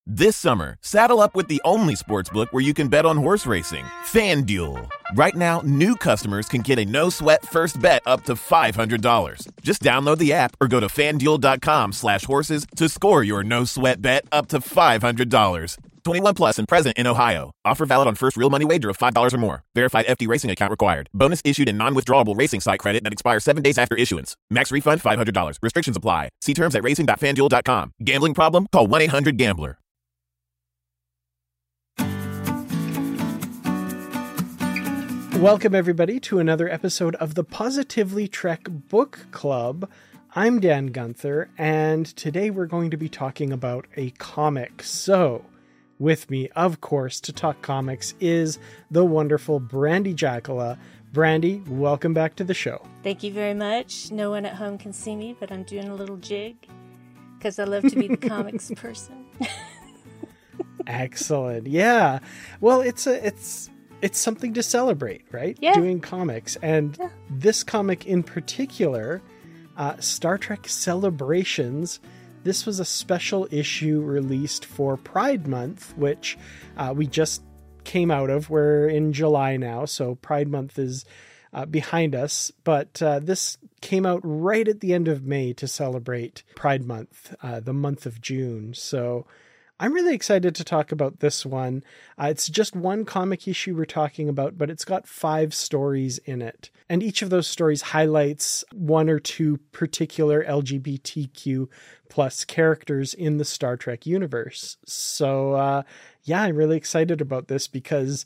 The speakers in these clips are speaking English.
This summer, saddle up with the only sportsbook where you can bet on horse racing, FanDuel. Right now, new customers can get a no-sweat first bet up to $500. Just download the app or go to FanDuel.com/horses to score your no-sweat bet up to $500. 21 plus and present in Ohio. Offer valid on first real money wager of $5 or more. Verified FD Racing account required. Bonus issued in non-withdrawable racing site credit that expires 7 days after issuance. Max refund $500. Restrictions apply. See terms at racing.fanduel.com. Gambling problem? Call 1-800-GAMBLER. Welcome, everybody, to another episode of the Positively Trek Book Club. I'm Dan Gunther, and today we're going to be talking about a comic. So, with me, of course, to talk comics is the wonderful Brandi Jacala. Brandi, welcome back to the show. Thank you very much. No one at home can see me, but I'm doing a little jig because I love to be the comics person. Excellent. Yeah. Well, it's something to celebrate, right? Yeah. Doing comics. And this comic in particular, Star Trek Celebrations, this was a special issue released for Pride Month, which we just came out of. We're in July now, so Pride Month is behind us. But this came out right at the end of May to celebrate Pride Month, the month of June. So I'm really excited to talk about this one. It's just one comic issue we're talking about, but it's got 5 stories in it. And each of those stories highlights one or two particular LGBTQ plus characters in the Star Trek universe. So, I'm really excited about this because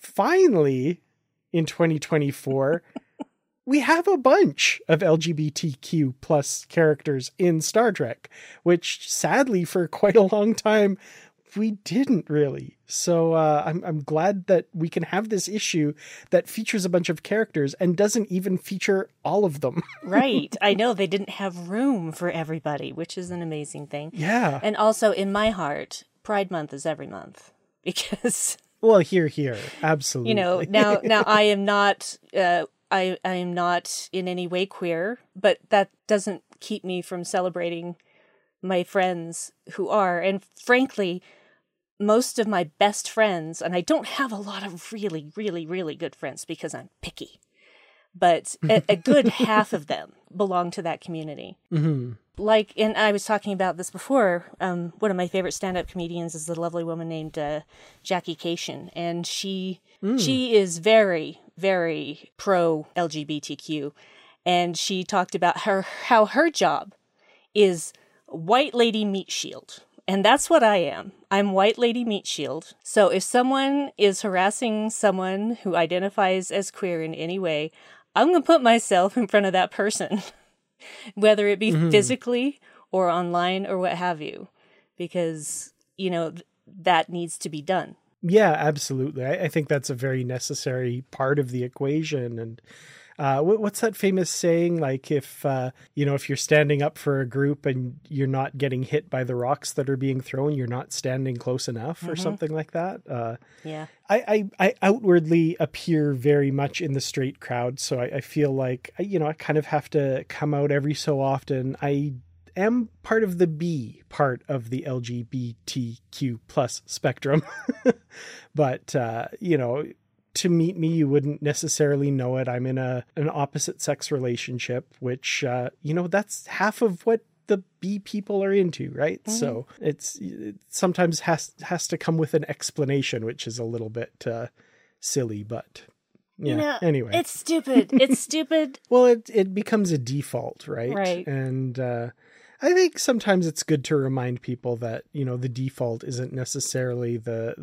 finally in 2024, we have a bunch of LGBTQ plus characters in Star Trek, which sadly for quite a long time we didn't really. So I'm glad that we can have this issue that features a bunch of characters and doesn't even feature all of them. Right. I know they didn't have room for everybody, which is an amazing thing. Yeah. And also in my heart, Pride Month is every month because... Well, here. Absolutely. You know, now I am not... I am not in any way queer, but that doesn't keep me from celebrating my friends who are. And frankly, most of my best friends, and I don't have a lot of really, really, really good friends because I'm picky, but a good half of them belong to that community. Mm-hmm. Like, and I was talking about this before, one of my favorite stand-up comedians is the lovely woman named Jackie Cation, and she is very, very pro-LGBTQ, and she talked about how her job is White Lady Meat Shield, and that's what I am. I'm White Lady Meat Shield. So if someone is harassing someone who identifies as queer in any way, I'm going to put myself in front of that person, whether it be physically or online or what have you, because, you know, that needs to be done. Yeah, absolutely. I think that's a very necessary part of the equation. And what's that famous saying? Like if you're standing up for a group and you're not getting hit by the rocks that are being thrown, you're not standing close enough or something like that. Yeah. I outwardly appear very much in the straight crowd. So I feel like, I kind of have to come out every so often. I am part of the B part of the LGBTQ plus spectrum. But, to meet me, you wouldn't necessarily know it. I'm in an opposite sex relationship, which, that's half of what the B people are into, right? Mm-hmm. So it sometimes has to come with an explanation, which is a little bit silly, but yeah. Anyway, it's stupid. It's stupid. Well, it becomes a default, right? Right. And I think sometimes it's good to remind people that, the default isn't necessarily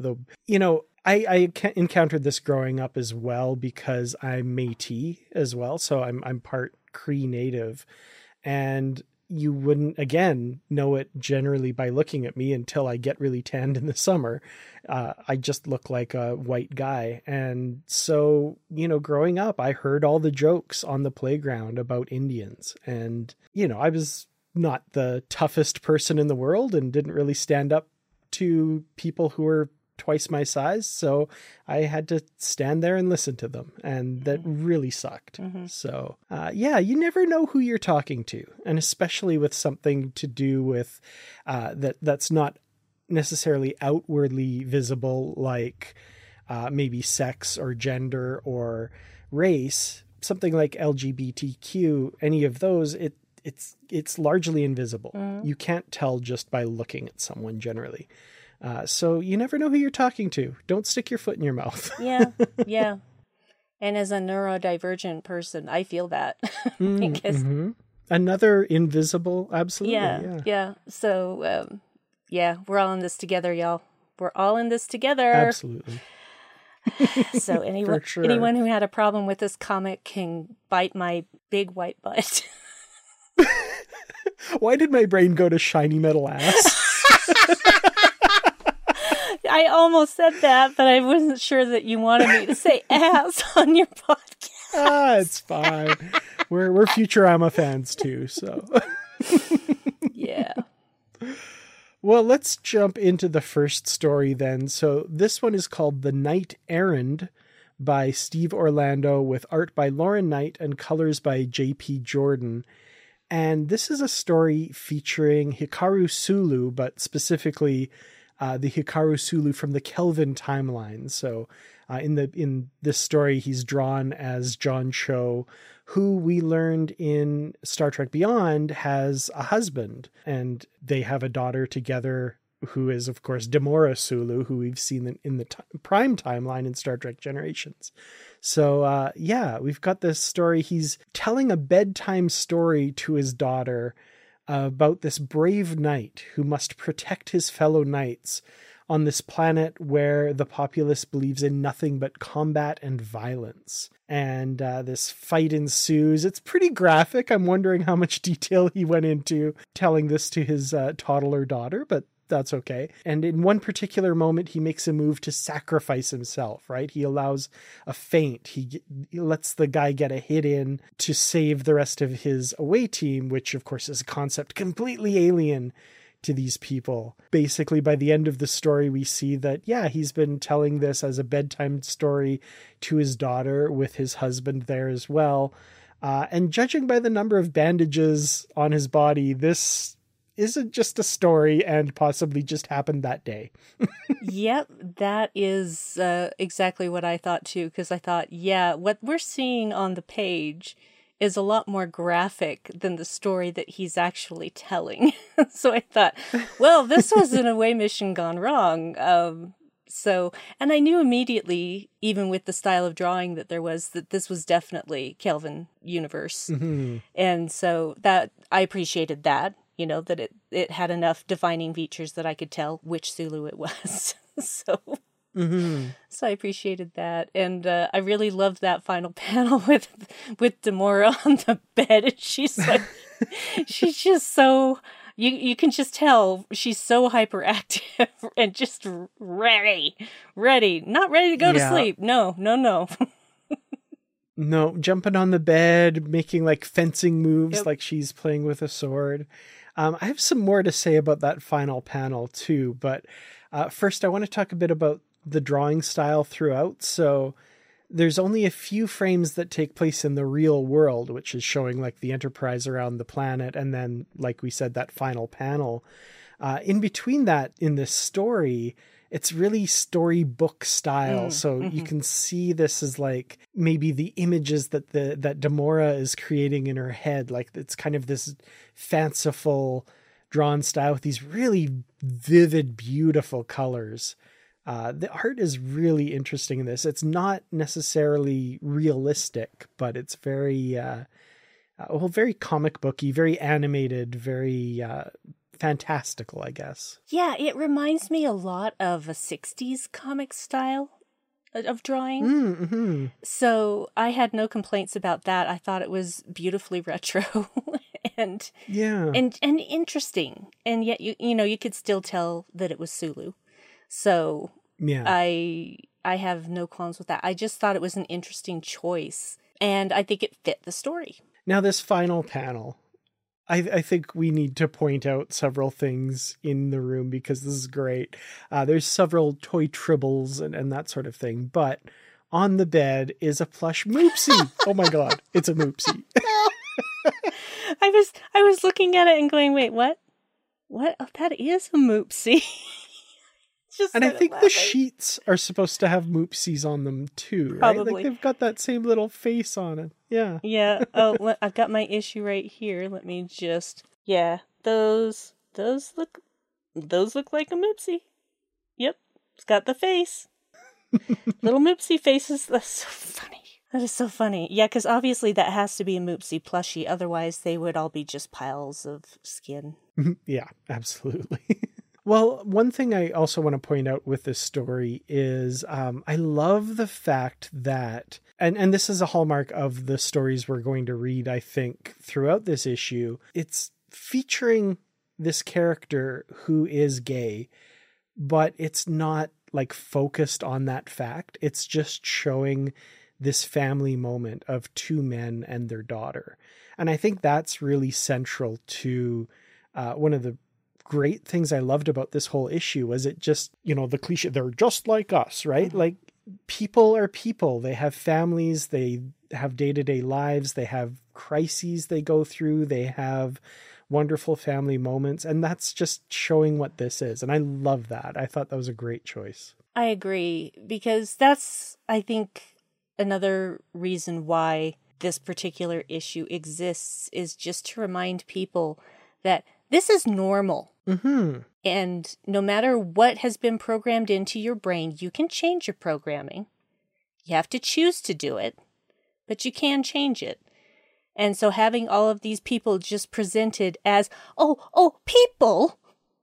I encountered this growing up as well because I'm Métis as well. So I'm part Cree Native, and you wouldn't, again, know it generally by looking at me until I get really tanned in the summer. I just look like a white guy. And so, growing up, I heard all the jokes on the playground about Indians. And, I was not the toughest person in the world and didn't really stand up to people who were twice my size. So I had to stand there and listen to them. And that really sucked. Mm-hmm. So, you never know who you're talking to. And especially with something to do with that's not necessarily outwardly visible, like maybe sex or gender or race, something like LGBTQ, any of those, it's largely invisible. You can't tell just by looking at someone generally. So you never know who you're talking to. Don't stick your foot in your mouth. Yeah. And as a neurodivergent person, I feel that. Because another invisible, absolutely. Yeah. So, we're all in this together, y'all. We're all in this together. Absolutely. So anyone who had a problem with this comic can bite my big white butt. Why did my brain go to shiny metal ass? I almost said that, but I wasn't sure that you wanted me to say ass on your podcast. It's fine. We're Futurama fans too, so. Yeah. Well, let's jump into the first story then. So this one is called The Knight Errand by Steve Orlando, with art by Lauren Knight and colors by J.P. Jordan. And this is a story featuring Hikaru Sulu, but specifically the Hikaru Sulu from the Kelvin timeline. So in this story, he's drawn as John Cho, who we learned in Star Trek Beyond has a husband, and they have a daughter together who is, of course, Demora Sulu, who we've seen in the Prime timeline in Star Trek Generations. So, we've got this story. He's telling a bedtime story to his daughter about this brave knight who must protect his fellow knights on this planet where the populace believes in nothing but combat and violence. And this fight ensues. It's pretty graphic. I'm wondering how much detail he went into telling this to his toddler daughter, but that's okay. And in one particular moment, he makes a move to sacrifice himself, right? He allows a feint. He lets the guy get a hit in to save the rest of his away team, which of course is a concept completely alien to these people. Basically, by the end of the story, we see that, he's been telling this as a bedtime story to his daughter with his husband there as well. And judging by the number of bandages on his body, this isn't just a story and possibly just happened that day. Yep, that is exactly what I thought too, because I thought, what we're seeing on the page is a lot more graphic than the story that he's actually telling. So I thought, well, this was an away mission gone wrong. And I knew immediately, even with the style of drawing that this was definitely Kelvin universe. Mm-hmm. And so that I appreciated that. That it had enough defining features that I could tell which Sulu it was. So I appreciated that. And I really loved that final panel with Demora on the bed. And she's like, she's just so, you can just tell she's so hyperactive and just ready, not ready to go to sleep. No. No, jumping on the bed, making like fencing moves, like she's playing with a sword. I have some more to say about that final panel too, but first I want to talk a bit about the drawing style throughout. So there's only a few frames that take place in the real world, which is showing like the Enterprise around the planet. And then, like we said, that final panel. In between that, in this story, it's really storybook style. So you can see this as like maybe the images that Demora is creating in her head. Like it's kind of this fanciful drawn style with these really vivid, beautiful colors. The art is really interesting in this. It's not necessarily realistic, but it's very, very comic booky, very animated, very fantastical, I guess. Yeah, it reminds me a lot of a 60s comic style of drawing. Mm-hmm. So I had no complaints about that. I thought it was beautifully retro and interesting. And yet you could still tell that it was Sulu. So I have no qualms with that. I just thought it was an interesting choice, and I think it fit the story. Now, this final panel, I think we need to point out several things in the room because this is great. There's several toy tribbles and that sort of thing, but on the bed is a plush Moopsie. Oh my God, it's a Moopsie. I was looking at it and going, wait, what? What? Oh, that is a Moopsie. And I think the sheets are supposed to have Moopsies on them too, right? Probably. Like they've got that same little face on it. Yeah. Yeah. Oh, I've got my issue right here. Let me just. Yeah, those look like a Moopsie. Yep, it's got the face. Little Moopsie faces. That's so funny. That is so funny. Yeah, because obviously that has to be a Moopsie plushie. Otherwise, they would all be just piles of skin. Yeah, absolutely. Well, one thing I also want to point out with this story is I love the fact that, and this is a hallmark of the stories we're going to read, I think, throughout this issue, it's featuring this character who is gay, but it's not like focused on that fact. It's just showing this family moment of two men and their daughter. And I think that's really central to one of the great things I loved about this whole issue was it just, the cliche, they're just like us, right? Mm-hmm. Like people are people. They have families, they have day-to-day lives, they have crises they go through, they have wonderful family moments. And that's just showing what this is. And I love that. I thought that was a great choice. I agree, because that's, I think, another reason why this particular issue exists is just to remind people that this is normal. Mm-hmm. And no matter what has been programmed into your brain, you can change your programming. You have to choose to do it, but you can change it. And so having all of these people just presented as, people,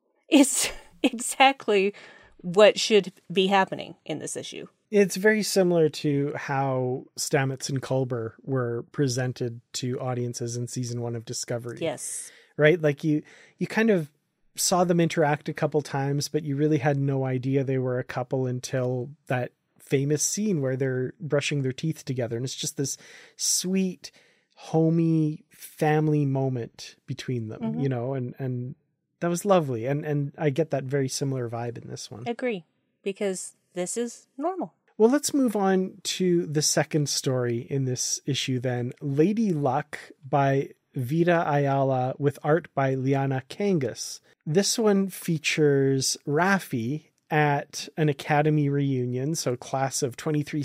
is exactly what should be happening in this issue. It's very similar to how Stamets and Culber were presented to audiences in season 1 of Discovery. Yes. Right? Like you kind of saw them interact a couple times, but you really had no idea they were a couple until that famous scene where they're brushing their teeth together. And it's just this sweet, homey family moment between them, mm-hmm. and that was lovely. And I get that very similar vibe in this one. Agree, because this is normal. Well, let's move on to the second story in this issue then. Lady Luck by Vida Ayala with art by Liana Kangas. This one features Raffi at an academy reunion, so class of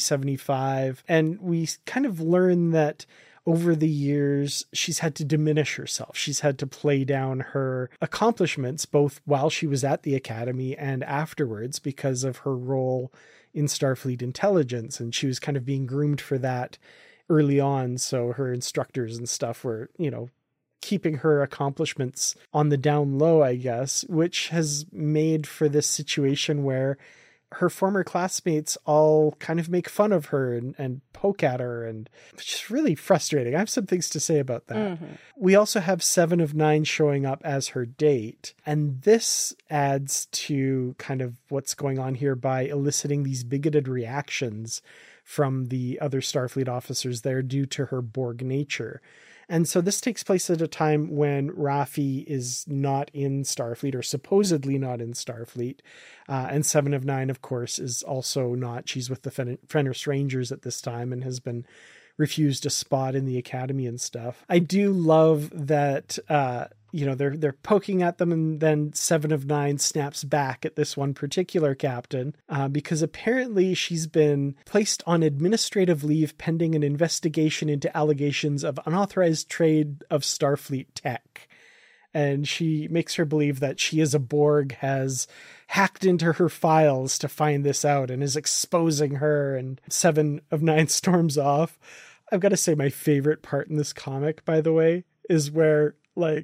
2375. And we kind of learn that over the years, she's had to diminish herself. She's had to play down her accomplishments, both while she was at the academy and afterwards, because of her role in Starfleet intelligence. And she was kind of being groomed for that early on. So her instructors and stuff were, keeping her accomplishments on the down low, I guess, which has made for this situation where her former classmates all kind of make fun of her and poke at her, and it's just really frustrating. I have some things to say about that. Mm-hmm. We also have 7 of 9 showing up as her date, and this adds to kind of what's going on here by eliciting these bigoted reactions from the other Starfleet officers there due to her Borg nature. And so this takes place at a time when Raffi is not in Starfleet, or supposedly not in Starfleet. And 7 of 9, of course, is also not. She's with the Fenris Rangers at this time and has been refused a spot in the academy and stuff. I do love that, they're poking at them, and then 7 of 9 snaps back at this one particular captain because apparently she's been placed on administrative leave pending an investigation into allegations of unauthorized trade of Starfleet tech. And she makes her believe that she as a Borg has hacked into her files to find this out and is exposing her, and 7 of 9 storms off. I've got to say my favorite part in this comic, by the way, is where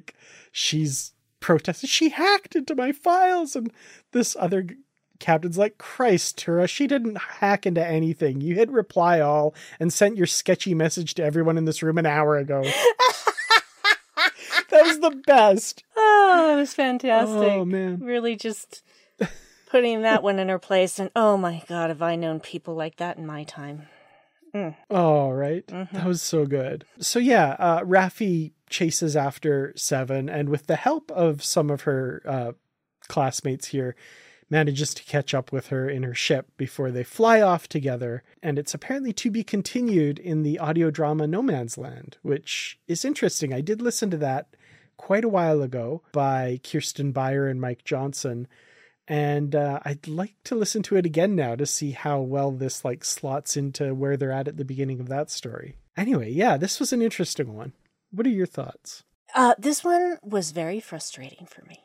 she's protesting, she hacked into my files, and this other captain's like, Christ, Tura, she didn't hack into anything. You hit reply all and sent your sketchy message to everyone in this room an hour ago. That was the best. Oh, it was fantastic. Oh, man. Really just putting that one in her place. And oh my God, have I known people like that in my time. Mm. Oh, right. Mm-hmm. That was so good. So yeah, Raffi chases after 7, and with the help of some of her classmates here, manages to catch up with her in her ship before they fly off together. And it's apparently to be continued in the audio drama No Man's Land, which is interesting. I did listen to that quite a while ago by Kirsten Beyer and Mike Johnson. And I'd like to listen to it again now to see how well this like slots into where they're at the beginning of that story. Anyway, yeah, this was an interesting one. What are your thoughts? This one was very frustrating for me.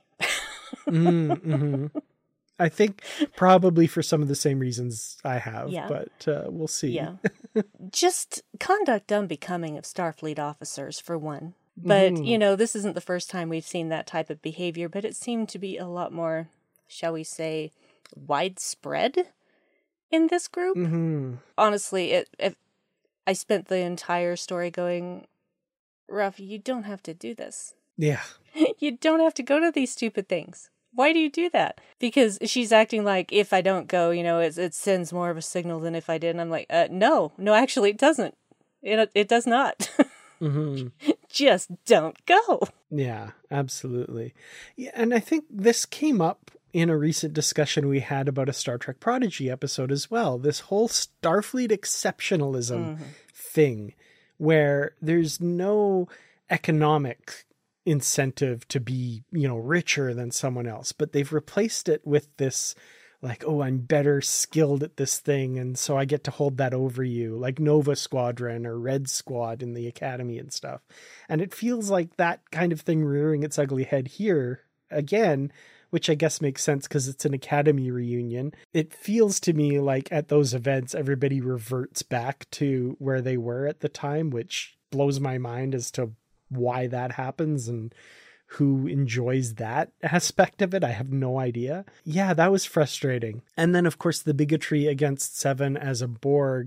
Mm-hmm. I think probably for some of the same reasons I have, but we'll see. Yeah. Just conduct unbecoming of Starfleet officers, for one. But, this isn't the first time we've seen that type of behavior, but it seemed to be a lot more, shall we say, widespread in this group. Mm-hmm. Honestly, I spent the entire story going, Ruff, you don't have to do this. Yeah. You don't have to go to these stupid things. Why do you do that? Because she's acting like if I don't go, it sends more of a signal than if I did. And I'm like, no, actually it doesn't. It does not. Mm-hmm. Just don't go. Yeah, absolutely. Yeah, and I think this came up in a recent discussion we had about a Star Trek Prodigy episode as well. This whole Starfleet exceptionalism thing where there's no economic incentive to be, richer than someone else, but they've replaced it with this like, oh, I'm better skilled at this thing, and so I get to hold that over you, like Nova Squadron or Red Squad in the Academy and stuff. And it feels like that kind of thing rearing its ugly head here again, which I guess makes sense because it's an Academy reunion. It feels to me like at those events, everybody reverts back to where they were at the time, which blows my mind as to why that happens and who enjoys that aspect of it. I have no idea. Yeah, that was frustrating. And then, of course, the bigotry against Seven as a Borg,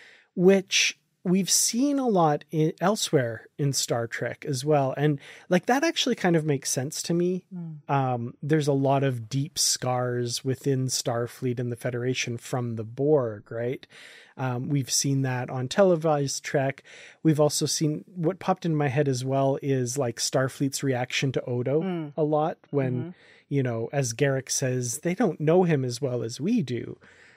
which we've seen a lot elsewhere in Star Trek as well. And like that actually kind of makes sense to me. There's a lot of deep scars within Starfleet and the Federation from the Borg, right? We've seen that on televised Trek. We've also seen what popped in my head as well is like Starfleet's reaction to Odo a lot when, as Garrick says, they don't know him as well as we do.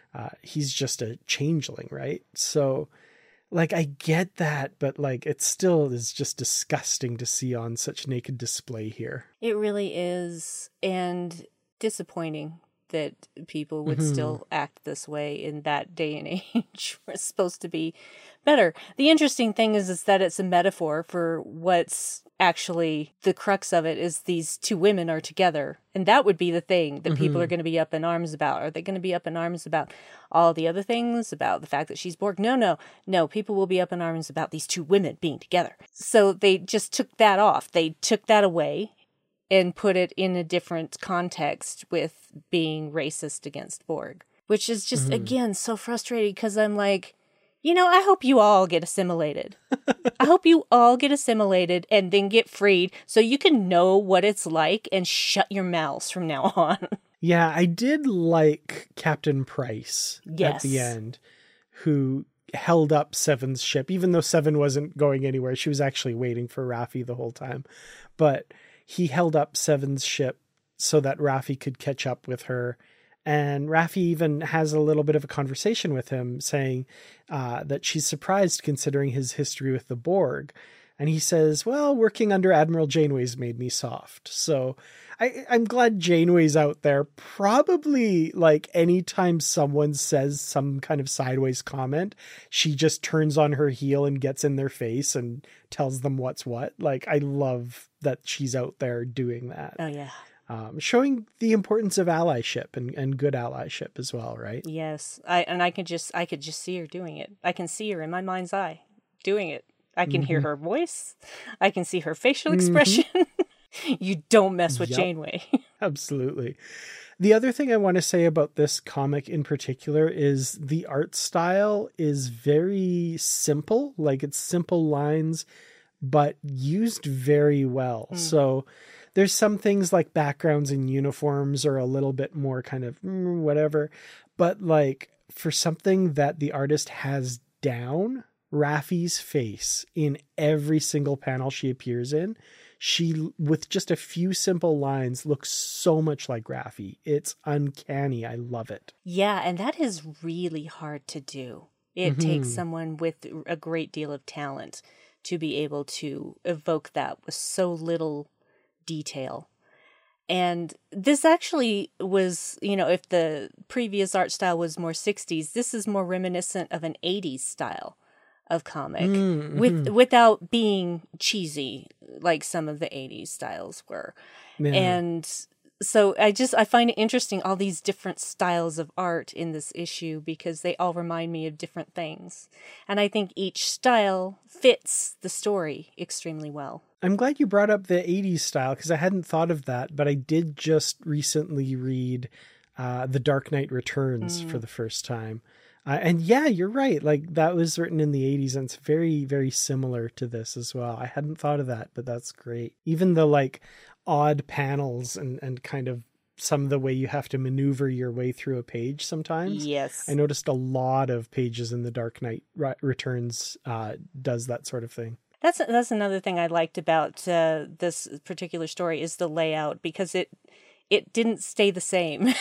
He's just a changeling, right? So like, I get that, but like, it still is just disgusting to see on such naked display here. It really is. And disappointing that people would still act this way in that day and age. We're supposed to be better. The interesting thing is that it's a metaphor for what's actually the crux of it is these two women are together. And that would be the thing that people are going to be up in arms about. Are they going to be up in arms about all the other things, about the fact that she's Borg? No. People will be up in arms about these two women being together. So they just took that off. They took that away and put it in a different context with being racist against Borg, which is just, again, so frustrating because I'm like, I hope you all get assimilated. I hope you all get assimilated and then get freed so you can know what it's like and shut your mouths from now on. Yeah, I did like Captain Price at the end, who held up Seven's ship, even though Seven wasn't going anywhere. She was actually waiting for Raffi the whole time. But he held up Seven's ship so that Raffi could catch up with her. And Raffi even has a little bit of a conversation with him saying that she's surprised considering his history with the Borg. And he says, well, working under Admiral Janeway's made me soft. So I'm glad Janeway's out there. Probably like anytime someone says some kind of sideways comment, she just turns on her heel and gets in their face and tells them what's what. Like, I love that she's out there doing that. Oh, yeah. Showing the importance of allyship and good allyship as well, right? Yes. I could just see her doing it. I can see her in my mind's eye doing it. I can hear her voice. I can see her facial expression. You don't mess with Janeway. Absolutely. The other thing I want to say about this comic in particular is the art style is very simple. Like, it's simple lines, but used very well. So there's some things like backgrounds and uniforms are a little bit more kind of whatever. But like for something that the artist has down, Raffi's face in every single panel she appears in, she, with just a few simple lines, looks so much like Raffi. It's uncanny. I love it. Yeah, and that is really hard to do. It takes someone with a great deal of talent to be able to evoke that with so little detail. And this actually was, if the previous art style was more 60s, this is more reminiscent of an 80s style of comic without being cheesy like some of the 80s styles were. Yeah. And so I find it interesting, all these different styles of art in this issue, because they all remind me of different things. And I think each style fits the story extremely well. I'm glad you brought up the 80s style, because I hadn't thought of that, but I did just recently read The Dark Knight Returns for the first time. And yeah, you're right. Like, that was written in the 80s, and it's very, very similar to this as well. I hadn't thought of that, but that's great. Even the like odd panels and kind of some of the way you have to maneuver your way through a page sometimes. Yes. I noticed a lot of pages in The Dark Knight Returns does that sort of thing. That's another thing I liked about this particular story is the layout, because it didn't stay the same.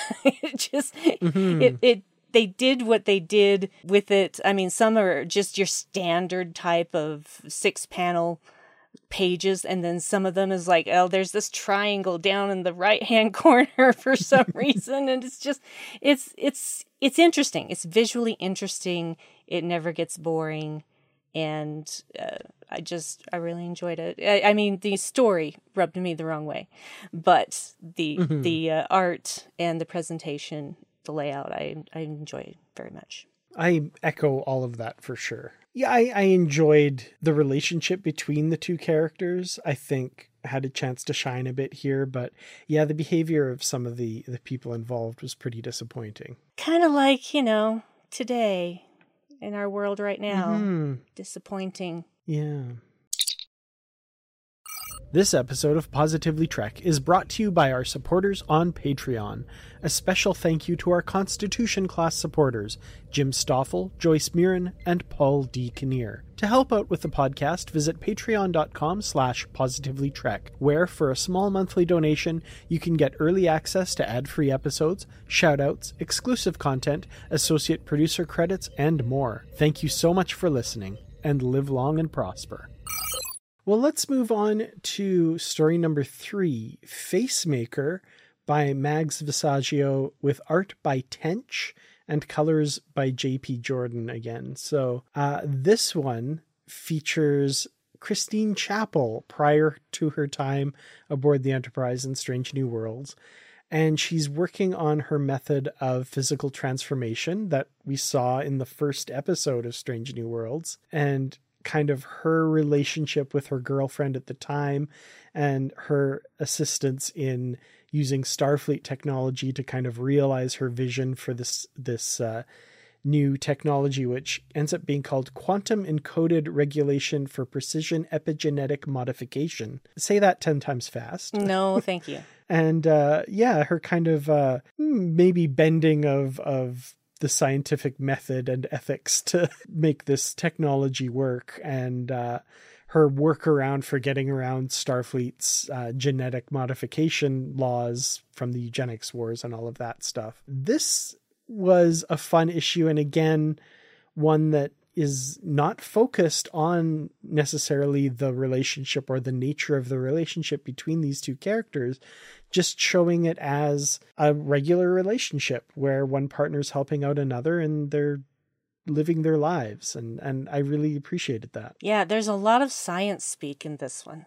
They did what they did with it. I mean, some are just your standard type of 6-panel pages, and then some of them is like, oh, there's this triangle down in the right-hand corner for some reason, and it's interesting. It's visually interesting. It never gets boring, and I really enjoyed it. I mean, the story rubbed me the wrong way, but the art and the presentation, the layout, I enjoy very much. I echo all of that for sure. Yeah, I enjoyed the relationship between the two characters. I think I had a chance to shine a bit here, but yeah, the behavior of some of the people involved was pretty disappointing. Kind of like, today in our world right now. Disappointing. Yeah. This episode of Positively Trek is brought to you by our supporters on Patreon. A special thank you to our Constitution class supporters, Jim Stoffel, Joyce Mirren, and Paul D. Kinnear. To help out with the podcast, visit patreon.com/positivelytrek, where for a small monthly donation, you can get early access to ad-free episodes, shoutouts, exclusive content, associate producer credits, and more. Thank you so much for listening, and live long and prosper. Well, let's move on to story number 3, Facemaker by Mags Visaggio, with art by Tench and colors by J.P. Jordan again. So this one features Christine Chapel prior to her time aboard the Enterprise in Strange New Worlds. And she's working on her method of physical transformation that we saw in the first episode of Strange New Worlds. And kind of her relationship with her girlfriend at the time and her assistance in using Starfleet technology to kind of realize her vision for this new technology, which ends up being called Quantum Encoded Regulation for Precision Epigenetic Modification. Say that 10 times fast. No, thank you. And her kind of maybe bending of the scientific method and ethics to make this technology work, and her workaround for getting around Starfleet's genetic modification laws from the eugenics wars and all of that stuff. This was a fun issue, and again, one that is not focused on necessarily the relationship or the nature of the relationship between these two characters, just showing it as a regular relationship where one partner's helping out another and they're living their lives. And I really appreciated that. Yeah, there's a lot of science speak in this one.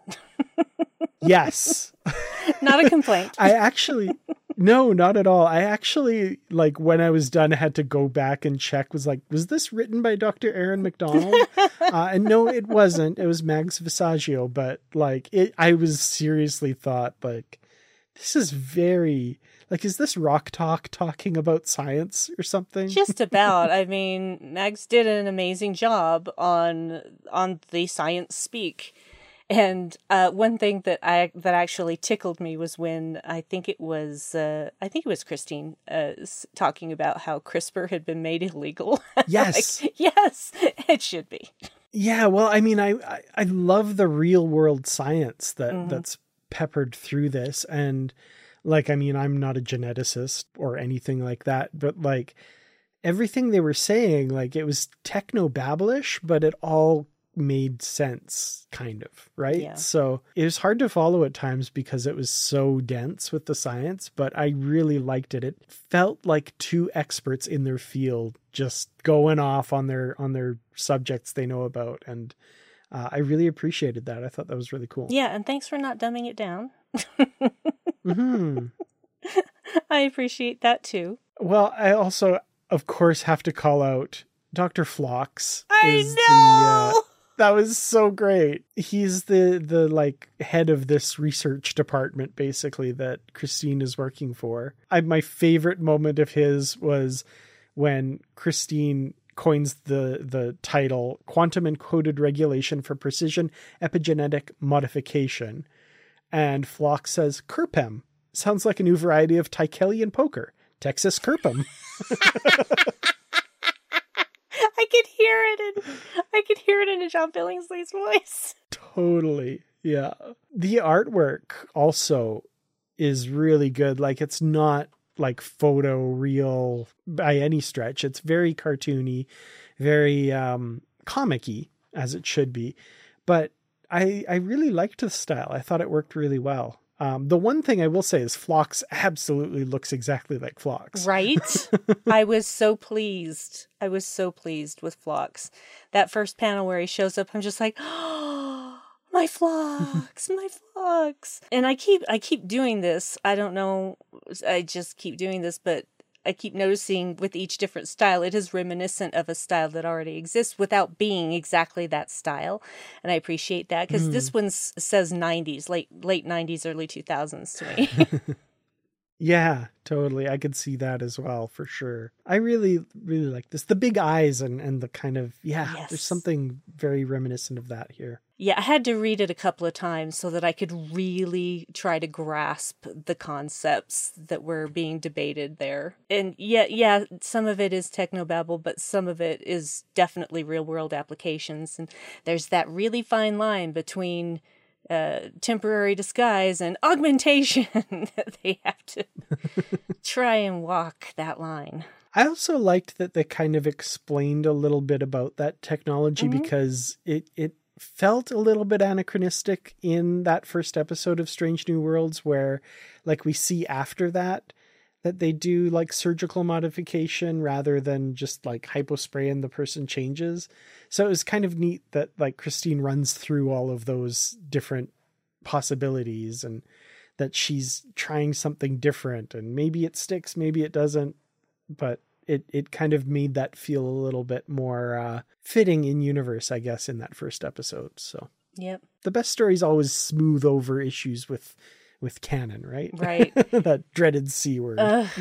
Yes. Not a complaint. No, not at all. I actually, like, when I was done, I had to go back and check, was this written by Dr. Aaron McDonald? And no, it wasn't. It was Mags Visaggio, but I was seriously thought, this is very, is this Rock Talk talking about science or something? Just about. I mean, Mags did an amazing job on the science speak. And one thing that actually tickled me was when I think it was Christine talking about how CRISPR had been made illegal. Yes. Yes, it should be. Yeah, well, I mean, I love the real world science that's peppered through this. And I'm not a geneticist or anything like that, but everything they were saying, it was techno-babblish, but it all made sense, kind of, right? Yeah. So it was hard to follow at times because it was so dense with the science, but I really liked it. It felt like two experts in their field just going off on their subjects they know about. And I really appreciated that. I thought that was really cool. Yeah, and thanks for not dumbing it down. Mm-hmm. I appreciate that too. Well, I also, of course, have to call out Dr. Phlox. I know! That was so great. He's the like head of this research department, basically, that Christine is working for. My favorite moment of his was when Christine coins the title Quantum Encoded Regulation for Precision Epigenetic Modification. And Phlox says, Kirpem. Sounds like a new variety of Tikelian poker. Texas Kirpem. I could hear it in John Billingsley's voice. Totally. Yeah. The artwork also is really good. Like, it's not like photo real by any stretch. It's very cartoony, very comic-y, as it should be. But I really liked the style. I thought it worked really well. The one thing I will say is Phlox absolutely looks exactly like Phlox. Right? I was so pleased. With Phlox. That first panel where he shows up, I'm just like, oh, my Phlox, my Phlox. And I keep doing this. I don't know. I just keep doing this, but I keep noticing with each different style, it is reminiscent of a style that already exists without being exactly that style. And I appreciate that because this one says 90s, late 90s, early 2000s to me. Yeah, totally. I could see that as well, for sure. I really, really like this. The big eyes and the kind of, Yes. There's something very reminiscent of that here. Yeah, I had to read it a couple of times so that I could really try to grasp the concepts that were being debated there. And yeah, some of it is technobabble, but some of it is definitely real-world applications. And there's that really fine line between temporary disguise and augmentation. They have to try and walk that line. I also liked that they kind of explained a little bit about that technology because it felt a little bit anachronistic in that first episode of Strange New Worlds, where like we see after that they do like surgical modification rather than just like hypospray and the person changes. So it was kind of neat that like Christine runs through all of those different possibilities and that she's trying something different, and maybe it sticks, maybe it doesn't, but it kind of made that feel a little bit more fitting in universe, I guess, in that first episode. So Yep. the best stories always smooth over issues with canon, right? Right. That dreaded C word.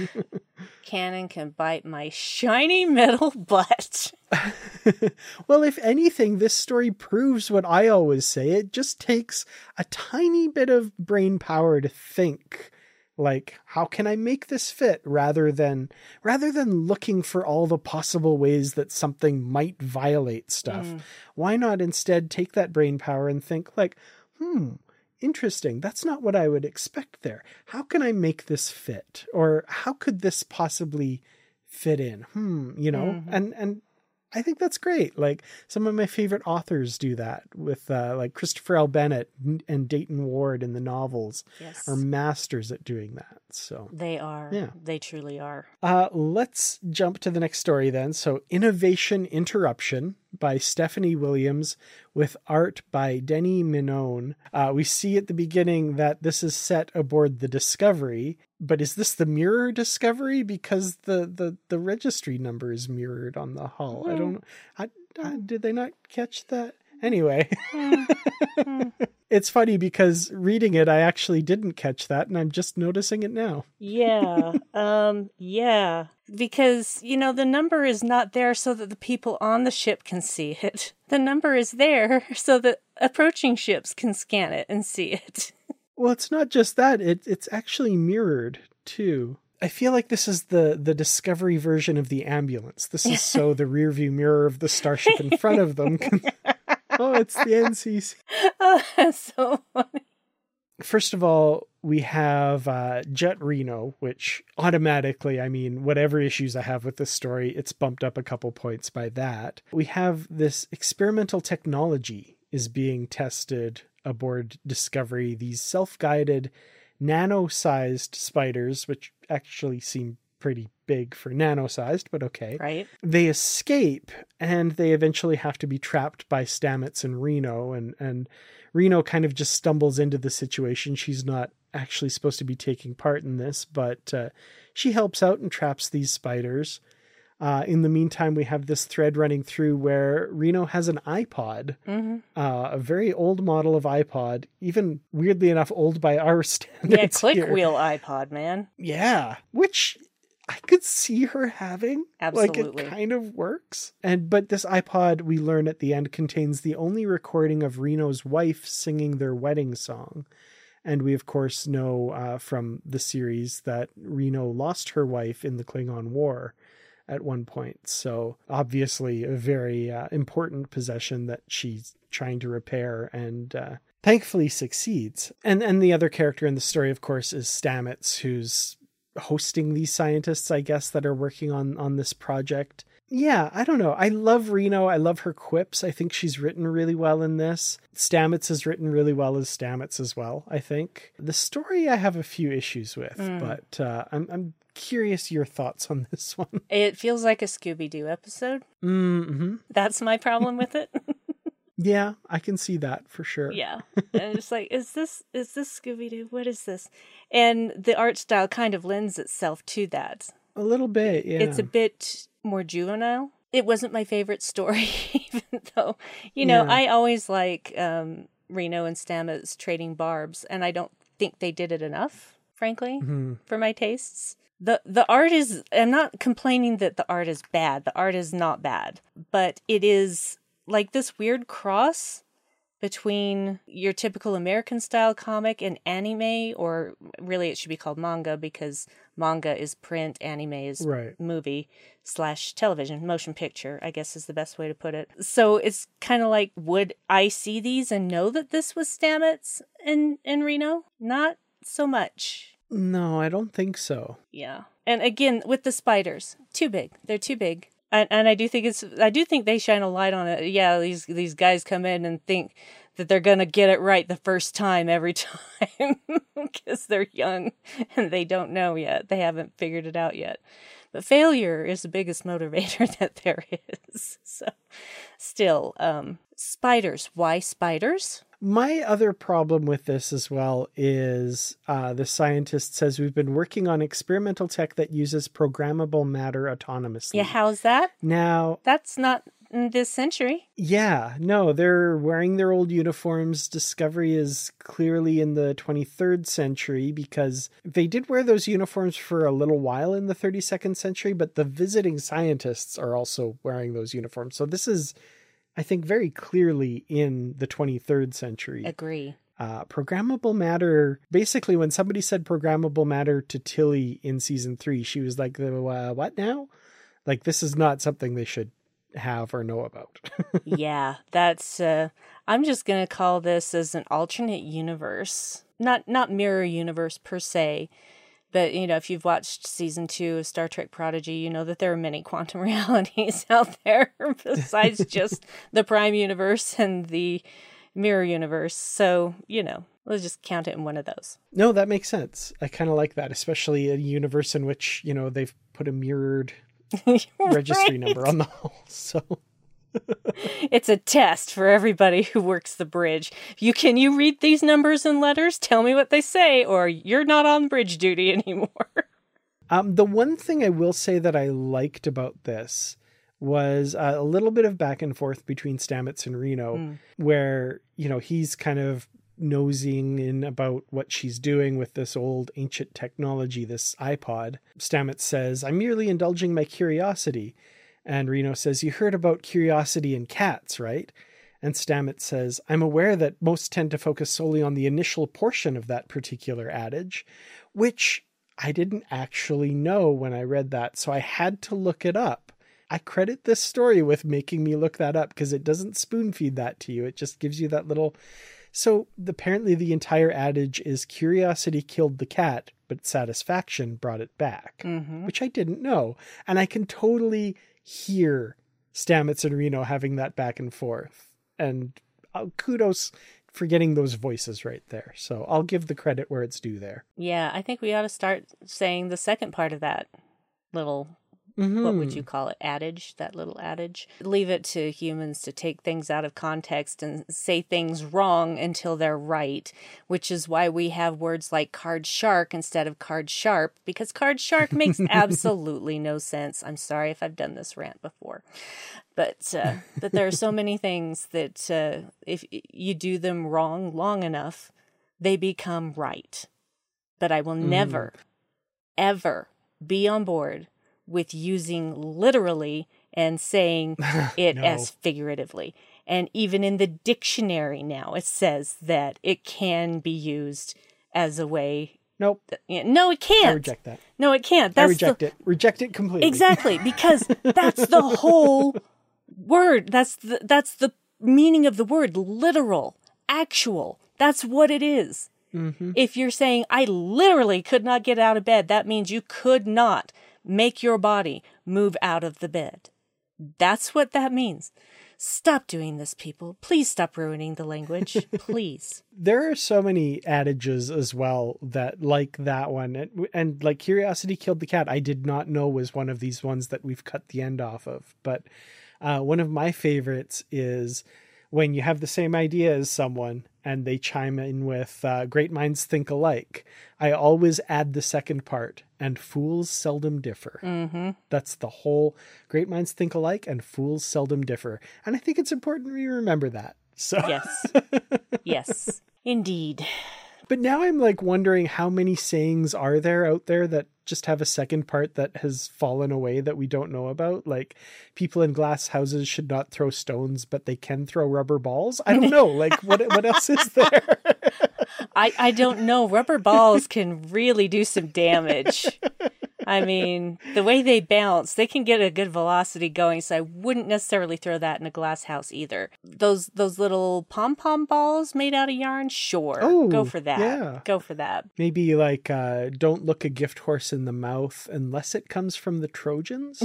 Canon can bite my shiny metal butt. Well, if anything, this story proves what I always say. It just takes a tiny bit of brain power to think, like, how can I make this fit, rather than looking for all the possible ways that something might violate stuff. Why not instead take that brain power and think like, interesting. That's not what I would expect there. How can I make this fit? Or how could this possibly fit in? And I think that's great. Like, some of my favorite authors do that with like Christopher L. Bennett and Dayton Ward in the novels. Yes. Are masters at doing that. So They are. Yeah. They truly are. Let's jump to the next story then. So Innovation Interruption by Stephanie Williams with art by Denny Minone. We see at the beginning that this is set aboard the Discovery, but is this the Mirror Discovery? Because the registry number is mirrored on the hull. I don't know. Did they not catch that? Anyway, it's funny because reading it, I actually didn't catch that, and I'm just noticing it now. Yeah. Yeah. Because, the number is not there so that the people on the ship can see it. The number is there so that approaching ships can scan it and see it. Well, it's not just that. It's actually mirrored, too. I feel like this is the Discovery version of the ambulance. This is so the rearview mirror of the starship in front of them. Oh, it's the NCC. Oh, that's so funny. First of all, we have Jet Reno, which automatically, I mean, whatever issues I have with this story, it's bumped up a couple points by that. We have this experimental technology is being tested aboard Discovery, these self-guided nano-sized spiders, which actually seem pretty big for nano-sized, but okay. Right. They escape, and they eventually have to be trapped by Stamets and Reno, and Reno kind of just stumbles into the situation. She's not actually supposed to be taking part in this, but she helps out and traps these spiders. In the meantime, we have this thread running through where Reno has an iPod, a very old model of iPod, even weirdly enough, old by our standards. Yeah, click wheel iPod, man. Yeah, which I could see her having. Absolutely. Like, it kind of works. But this iPod, we learn at the end, contains the only recording of Reno's wife singing their wedding song. And we, of course, know from the series that Reno lost her wife in the Klingon War at one point. So obviously a very important possession that she's trying to repair and thankfully succeeds. And the other character in the story, of course, is Stamets, who's hosting these scientists, I guess, that are working on this project. Yeah, I don't know. I love Reno. I love her quips. I think she's written really well in this. Stamets is written really well as Stamets as well, I think. The story I have a few issues with, but I'm curious your thoughts on this one. It feels like a Scooby-Doo episode. Mm-hmm. That's my problem with it. Yeah, I can see that for sure. Yeah. And it's like, is this Scooby-Doo? What is this? And the art style kind of lends itself to that. A little bit, yeah. It's a bit more juvenile. It wasn't my favorite story, even though, you know, I always like Reno and Stamets trading barbs, and I don't think they did it enough, frankly, for my tastes. The art is, I'm not complaining that the art is bad. The art is not bad, but it is like this weird cross between your typical American style comic and anime, or really it should be called manga because manga is print, anime is movie / television, motion picture, I guess is the best way to put it. So it's kind of like, would I see these and know that this was Stamets and Reno? Not so much. No, I don't think so. Yeah. And again, with the spiders, too big. They're too big. And I do think they shine a light on it. Yeah, these guys come in and think that they're going to get it right the first time every time because they're young and they don't know yet. They haven't figured it out yet. But failure is the biggest motivator that there is. So still, spiders. Why spiders? My other problem with this as well is the scientist says we've been working on experimental tech that uses programmable matter autonomously. Yeah, how's that? Now, that's not in this century. Yeah, no, they're wearing their old uniforms. Discovery is clearly in the 23rd century because they did wear those uniforms for a little while in the 32nd century, but the visiting scientists are also wearing those uniforms. So this is, I think, very clearly in the 23rd century. Agree. Programmable matter, basically when somebody said programmable matter to Tilly in season 3, she was like, what now? Like, this is not something they should have or know about. Yeah, that's, I'm just going to call this as an alternate universe. Not mirror universe per se. But, you know, if you've watched season 2 of Star Trek Prodigy, you know that there are many quantum realities out there besides just the Prime Universe and the Mirror Universe. So, you know, let's just count it in one of those. No, that makes sense. I kind of like that, especially a universe in which, you know, they've put a mirrored registry number on the hull. So... It's a test for everybody who works the bridge. Can you read these numbers and letters? Tell me what they say, or you're not on bridge duty anymore. The one thing I will say that I liked about this was a little bit of back and forth between Stamets and Reno, where, you know, he's kind of nosing in about what she's doing with this old ancient technology, this iPod. Stamets says, "I'm merely indulging my curiosity." And Reno says, "You heard about curiosity in cats, right?" And Stamets says, "I'm aware that most tend to focus solely on the initial portion of that particular adage," which I didn't actually know when I read that, so I had to look it up. I credit this story with making me look that up because it doesn't spoon feed that to you. It just gives you that little So apparently the entire adage is curiosity killed the cat, but satisfaction brought it back, which I didn't know. And I can totally hear Stamets and Reno having that back and forth. And kudos for getting those voices right there. So I'll give the credit where it's due there. Yeah, I think we ought to start saying the second part of that little, what would you call it, adage, that little adage. Leave it to humans to take things out of context and say things wrong until they're right, which is why we have words like card shark instead of card sharp, because card shark makes absolutely no sense. I'm sorry if I've done this rant before. But there are so many things that if you do them wrong long enough, they become right. But I will never, ever be on board with using literally and saying it as figuratively. And even in the dictionary now, it says that it can be used as a way. Nope. No, it can't. I reject that. No, it can't. I reject it. Reject it completely. Exactly, because that's the whole word. That's the meaning of the word. Literal, actual. That's what it is. If you're saying, I literally could not get out of bed, that means you could not make your body move out of the bed. That's what that means. Stop doing this, people. Please stop ruining the language. Please. There are so many adages as well that like that one. And like curiosity killed the cat, I did not know was one of these ones that we've cut the end off of. But one of my favorites is when you have the same idea as someone and they chime in with great minds think alike. I always add the second part, and fools seldom differ. That's the whole great minds think alike and fools seldom differ. And I think it's important we remember that. So Yes. Yes, indeed. But now I'm like wondering how many sayings are there out there that just have a second part that has fallen away that we don't know about? Like people in glass houses should not throw stones, but they can throw rubber balls. I don't know. Like what else is there? I don't know. Rubber balls can really do some damage. I mean, the way they bounce, they can get a good velocity going, so I wouldn't necessarily throw that in a glass house either. Those little pom-pom balls made out of yarn, sure. Go for that. Yeah. Go for that. Maybe like don't look a gift horse in the mouth unless it comes from the Trojans.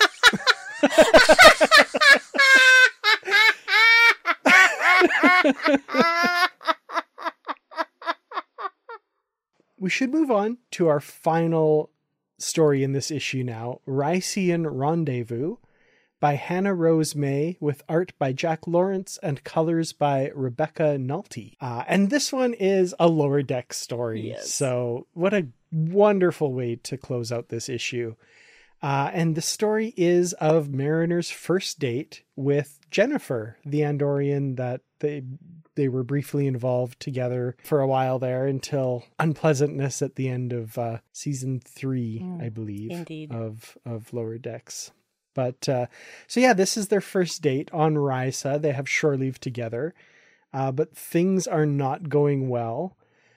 We should move on to our final story in this issue now, Rycian Rendezvous by Hannah Rose May, with art by Jack Lawrence and colors by Rebecca Nulty. And this one is a Lower Deck story. Yes. So what a wonderful way to close out this issue. And the story is of Mariner's first date with Jennifer, the Andorian that they were briefly involved together for a while there until unpleasantness at the end of season 3, I believe, indeed. of Lower Decks. But so yeah, this is their first date on Risa. They have shore leave together, but things are not going well.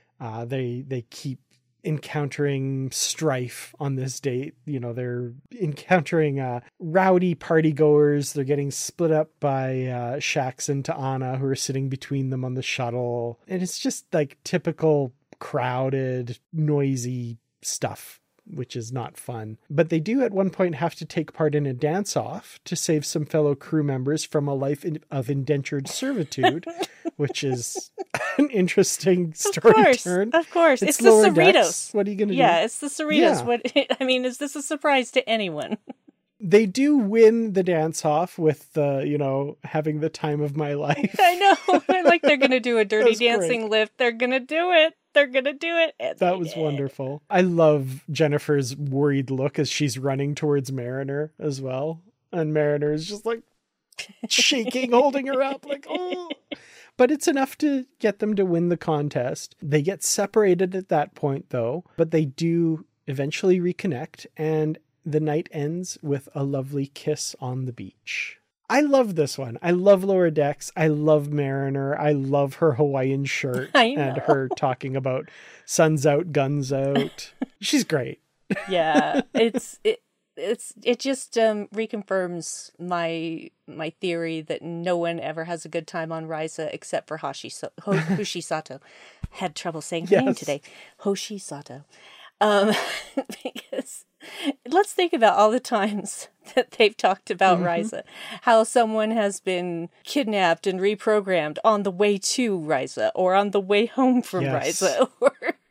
They keep encountering strife on this date. You know, they're encountering rowdy partygoers. They're getting split up by Shax and T'Ana, who are sitting between them on the shuttle. And it's just like typical crowded, noisy stuff, which is not fun. But they do at one point have to take part in a dance-off to save some fellow crew members from a life of indentured servitude, which is an interesting story turn. Of course. It's the Lower Cerritos. Decks. What are you going to do? Yeah, it's the Cerritos. Yeah. What I mean, is this a surprise to anyone? They do win the dance-off with, having the time of my life. I know. Like they're going to do a dirty That's dancing great. lift. They're going to do it. They're going to do it. And That they was did. wonderful. I love Jennifer's worried look as she's running towards Mariner as well. And Mariner is just like shaking, holding her up like, oh. But it's enough to get them to win the contest. They get separated at that point though, but they do eventually reconnect, and the night ends with a lovely kiss on the beach. I love this one. I love Lower Decks. I love Mariner. I love her Hawaiian shirt and her talking about suns out, guns out. She's great. Yeah, it just reconfirms my theory that no one ever has a good time on Risa except for Hoshi Sato. Had trouble saying her name today. Hoshi Sato. Because let's think about all the times that they've talked about Risa, how someone has been kidnapped and reprogrammed on the way to Risa or on the way home from Risa, or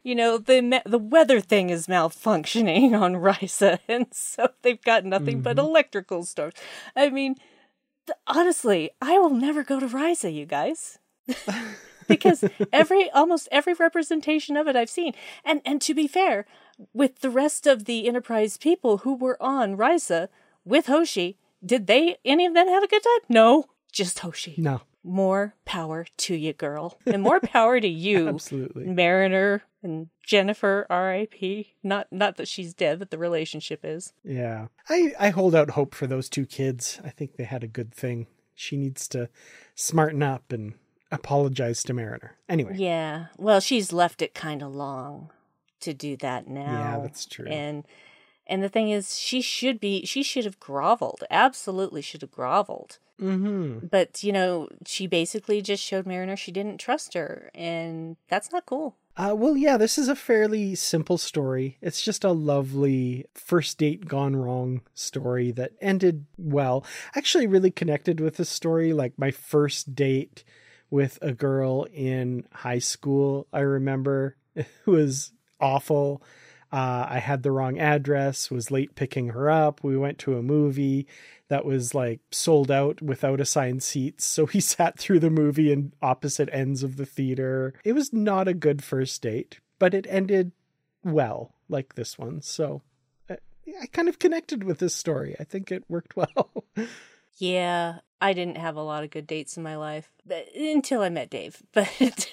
the weather thing is malfunctioning on Risa, and so they've got nothing but electrical storms. I mean, honestly, I will never go to Risa, you guys. Because almost every representation of it I've seen. And to be fair, with the rest of the Enterprise people who were on Risa with Hoshi, did any of them have a good time? No, just Hoshi. No. More power to you, girl. And more power to you. Absolutely. Mariner and Jennifer, R.I.P. Not that she's dead, but the relationship is. Yeah. I hold out hope for those two kids. I think they had a good thing. She needs to smarten up and apologize to Mariner. Anyway. Yeah. Well, she's left it kind of long to do that now. Yeah, that's true. And the thing is, she should have groveled. Absolutely should have groveled. Mm-hmm. But, she basically just showed Mariner she didn't trust her, and that's not cool. Well, yeah, this is a fairly simple story. It's just a lovely first date gone wrong story that ended well. Actually really connected with the story, like my first date with a girl in high school. I remember it was awful. I had the wrong address, was late picking her up. We went to a movie that was like sold out without assigned seats. So we sat through the movie in opposite ends of the theater. It was not a good first date, but it ended well, like this one. So I kind of connected with this story. I think it worked well. Yeah, I didn't have a lot of good dates in my life until I met Dave. But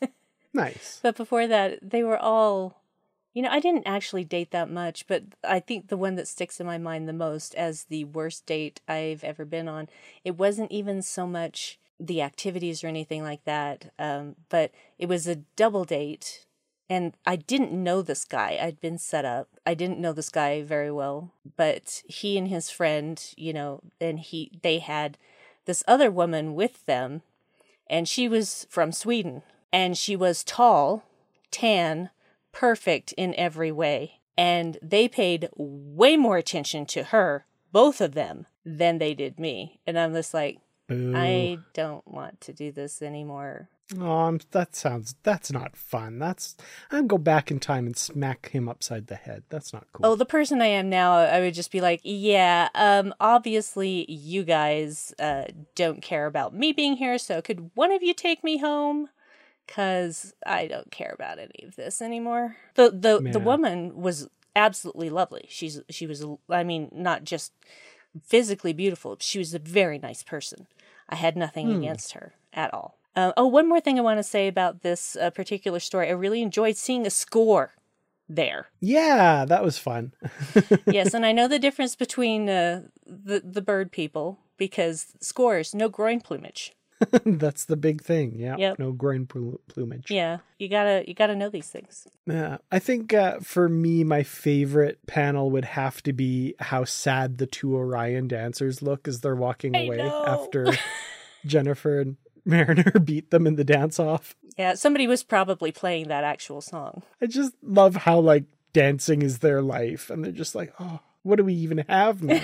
nice. But before that, they were all, I didn't actually date that much, but I think the one that sticks in my mind the most as the worst date I've ever been on, it wasn't even so much the activities or anything like that, but it was a double date. And I didn't know this guy. I'd been set up. I didn't know this guy very well, but he and his friend, and they had this other woman with them, and she was from Sweden, and she was tall, tan, perfect in every way. And they paid way more attention to her, both of them, than they did me. And I'm just like, Boo. I don't want to do this anymore. Oh, that's not fun. I'd go back in time and smack him upside the head. That's not cool. Oh, the person I am now, I would just be like, yeah, obviously you guys don't care about me being here, so could one of you take me home? Because I don't care about any of this anymore. The woman was absolutely lovely. She was, I mean, not just physically beautiful. She was a very nice person. I had nothing against her at all. One more thing I want to say about this particular story. I really enjoyed seeing a score there. Yeah, that was fun. Yes, and I know the difference between the bird people, because scores, no groin plumage. That's the big thing. Yeah, yep. No groin plumage. Yeah, you gotta know these things. Yeah, I think for me, my favorite panel would have to be how sad the two Orion dancers look as they're walking away after Jennifer and Mariner beat them in the dance-off. Yeah, somebody was probably playing that actual song. I just love how, like, dancing is their life, and they're just like, oh, what do we even have now?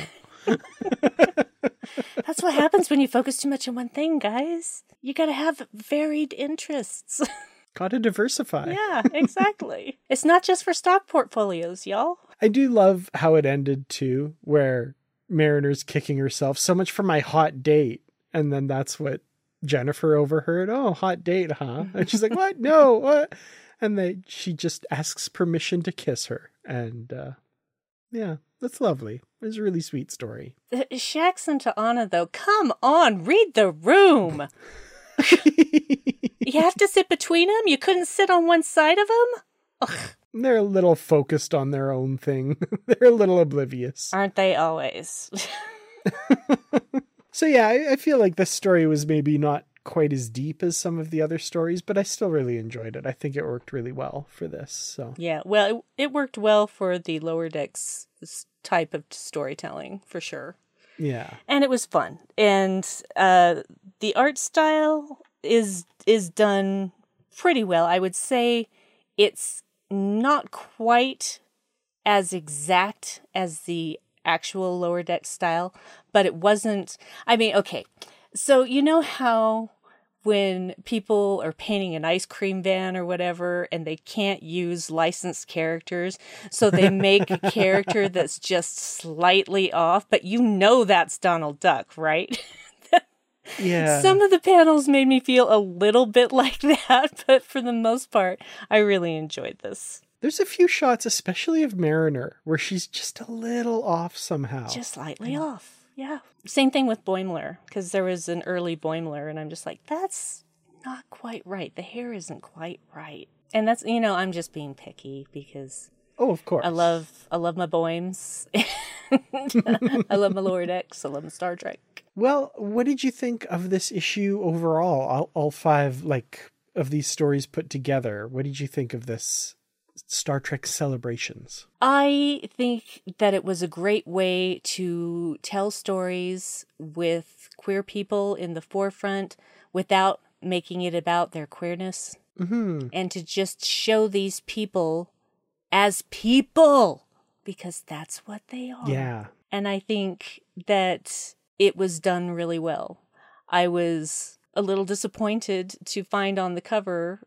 That's what happens when you focus too much on one thing, guys. You gotta have varied interests. Gotta diversify. Yeah, exactly. It's not just for stock portfolios, y'all. I do love how it ended, too, where Mariner's kicking herself. So much for my hot date. And then that's what Jennifer overheard. Oh, hot date, huh? And she's like, what? No, what? And she just asks permission to kiss her. And yeah, that's lovely. It's a really sweet story. Shax and T'Ana, though, come on, read the room. You have to sit between them? You couldn't sit on one side of them? Ugh. They're a little focused on their own thing. They're a little oblivious. Aren't they always? So yeah, I feel like this story was maybe not quite as deep as some of the other stories, but I still really enjoyed it. I think it worked really well for this. So yeah, well, it worked well for the Lower Decks type of storytelling for sure. Yeah. And it was fun. And the art style is done pretty well. I would say it's not quite as exact as the actual Lower Deck style, but it wasn't... I mean, okay, so you know how when people are painting an ice cream van or whatever and they can't use licensed characters, so they make a character that's just slightly off, but you know that's Donald Duck, right? Yeah. Some of the panels made me feel a little bit like that, but for the most part, I really enjoyed this. There's a few shots, especially of Mariner, where she's just a little off somehow. Just slightly off, yeah. Same thing with Boimler, because there was an early Boimler, and I'm just like, that's not quite right. The hair isn't quite right. And that's, I'm just being picky, because... Oh, of course. I love my Boims. I love my Lower Decks. I love my Star Trek. Well, what did you think of this issue overall? All five, of these stories put together. What did you think of this Star Trek Celebrations? I think that it was a great way to tell stories with queer people in the forefront without making it about their queerness. Mm-hmm. And to just show these people as people, because that's what they are. Yeah. And I think that it was done really well. I was a little disappointed to find on the cover,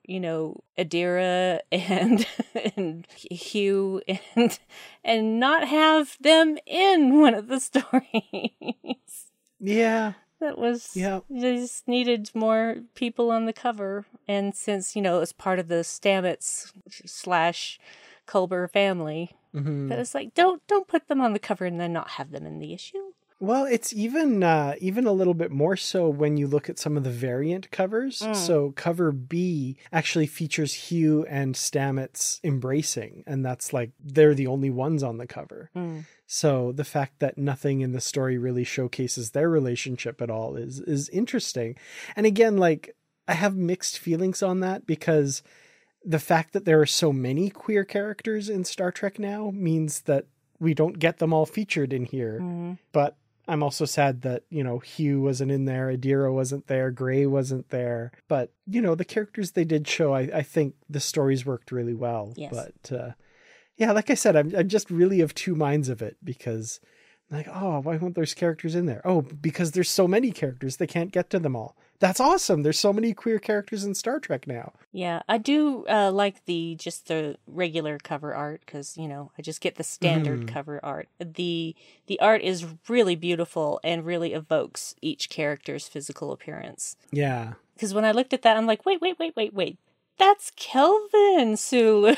Adira and Hugh and not have them in one of the stories. Yeah. That was, yeah. They just needed more people on the cover. And since, it was part of the Stamets / Culber family, that it's like, don't put them on the cover and then not have them in the issue. Well, it's even a little bit more so when you look at some of the variant covers. So cover B actually features Hugh and Stamets embracing, and that's they're the only ones on the cover. So the fact that nothing in the story really showcases their relationship at all is interesting. And again, I have mixed feelings on that, because the fact that there are so many queer characters in Star Trek now means that we don't get them all featured in here. But I'm also sad that, Hugh wasn't in there, Adira wasn't there, Gray wasn't there. But, the characters they did show, I think the stories worked really well. Yes. But, yeah, like I said, I'm just really of two minds of it, because why weren't those characters in there? Oh, because there's so many characters, they can't get to them all. That's awesome. There's so many queer characters in Star Trek now. Yeah, I do like the regular cover art, because, I just get the standard cover art. The art is really beautiful and really evokes each character's physical appearance. Yeah. Because when I looked at that, I'm like, wait. That's Kelvin Sulu.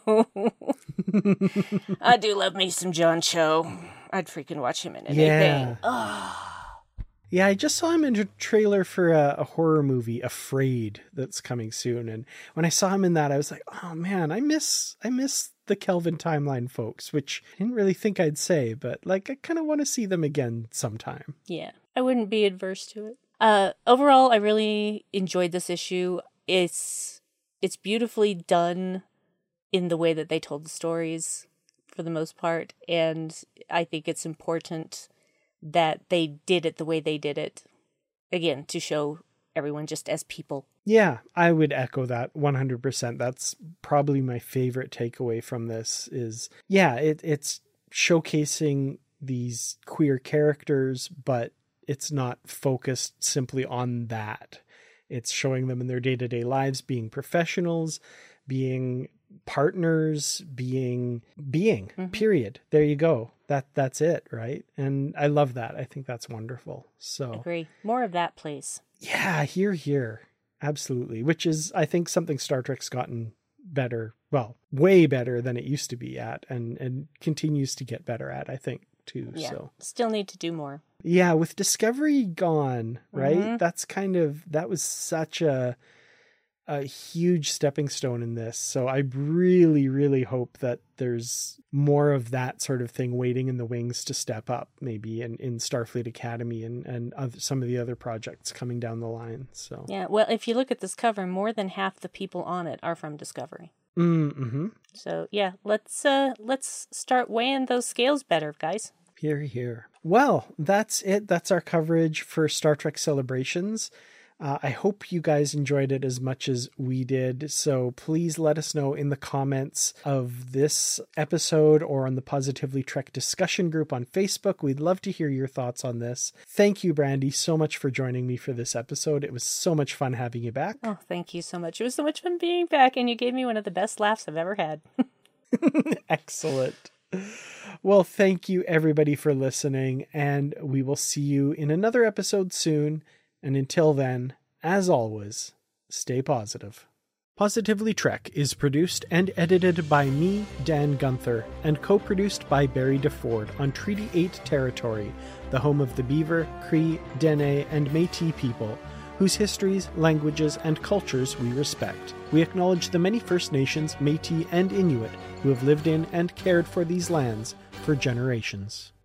I do love me some John Cho. I'd freaking watch him in anything. Yeah. Yeah, I just saw him in a trailer for a horror movie, Afraid, that's coming soon. And when I saw him in that, I was like, oh man, I miss the Kelvin timeline folks, which I didn't really think I'd say, but I kind of want to see them again sometime. Yeah, I wouldn't be adverse to it. Overall, I really enjoyed this issue. It's beautifully done in the way that they told the stories for the most part. And I think it's important that they did it the way they did it, again, to show everyone just as people. Yeah, I would echo that 100%. That's probably my favorite takeaway from this is, it's showcasing these queer characters, but it's not focused simply on that. It's showing them in their day-to-day lives, being professionals, being partners, being period. There you go. That's it, right? And I love that. I think that's wonderful. So agree. More of that, please. Yeah, here. Absolutely. Which is, I think, something Star Trek's gotten better, well, way better than it used to be at, and continues to get better at, I think, too. Yeah. So Still need to do more. Yeah, with Discovery gone, right? That was such a huge stepping stone in this. So I really, really hope that there's more of that sort of thing waiting in the wings to step up, maybe in Starfleet Academy and some of the other projects coming down the line. So yeah, well, if you look at this cover, more than half the people on it are from Discovery. Mm-hmm. So yeah, let's start weighing those scales better, guys. Hear, hear. Well, that's it. That's our coverage for Star Trek Celebrations. I hope you guys enjoyed it as much as we did. So please let us know in the comments of this episode or on the Positively Trek discussion group on Facebook. We'd love to hear your thoughts on this. Thank you, Brandy, so much for joining me for this episode. It was so much fun having you back. Oh, thank you so much. It was so much fun being back, and you gave me one of the best laughs I've ever had. Excellent. Well, thank you everybody for listening, and we will see you in another episode soon. And until then, as always, stay positive. Positively Trek is produced and edited by me, Dan Gunther, and co-produced by Barry DeFord on Treaty 8 territory, the home of the Beaver, Cree, Dene, and Métis people, whose histories, languages, and cultures we respect. We acknowledge the many First Nations, Métis, and Inuit who have lived in and cared for these lands for generations.